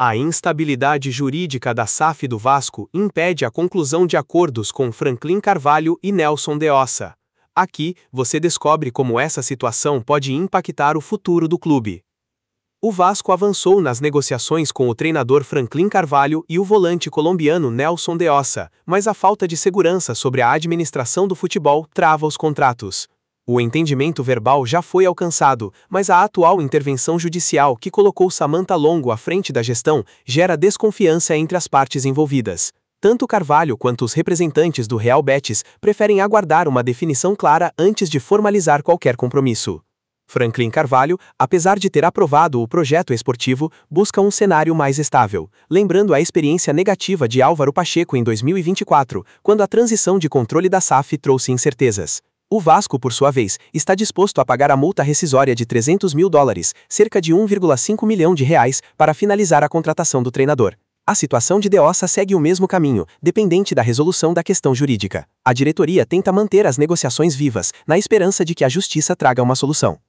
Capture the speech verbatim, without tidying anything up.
A instabilidade jurídica da S A F do Vasco impede a conclusão de acordos com Franklin Carvalho e Nelson de Ossa. Aqui, você descobre como essa situação pode impactar o futuro do clube. O Vasco avançou nas negociações com o treinador Franklin Carvalho e o volante colombiano Nelson de Ossa, mas a falta de segurança sobre a administração do futebol trava os contratos. O entendimento verbal já foi alcançado, mas a atual intervenção judicial que colocou Samantha Longo à frente da gestão gera desconfiança entre as partes envolvidas. Tanto Carvalho quanto os representantes do Real Betis preferem aguardar uma definição clara antes de formalizar qualquer compromisso. Franklin Carvalho, apesar de ter aprovado o projeto esportivo, busca um cenário mais estável, lembrando a experiência negativa de Álvaro Pacheco em dois mil e vinte e quatro, quando a transição de controle da S A F trouxe incertezas. O Vasco, por sua vez, está disposto a pagar a multa rescisória de trezentos mil dólares, cerca de um vírgula cinco milhão de reais, para finalizar a contratação do treinador. A situação de De Ossa segue o mesmo caminho, dependente da resolução da questão jurídica. A diretoria tenta manter as negociações vivas, na esperança de que a justiça traga uma solução.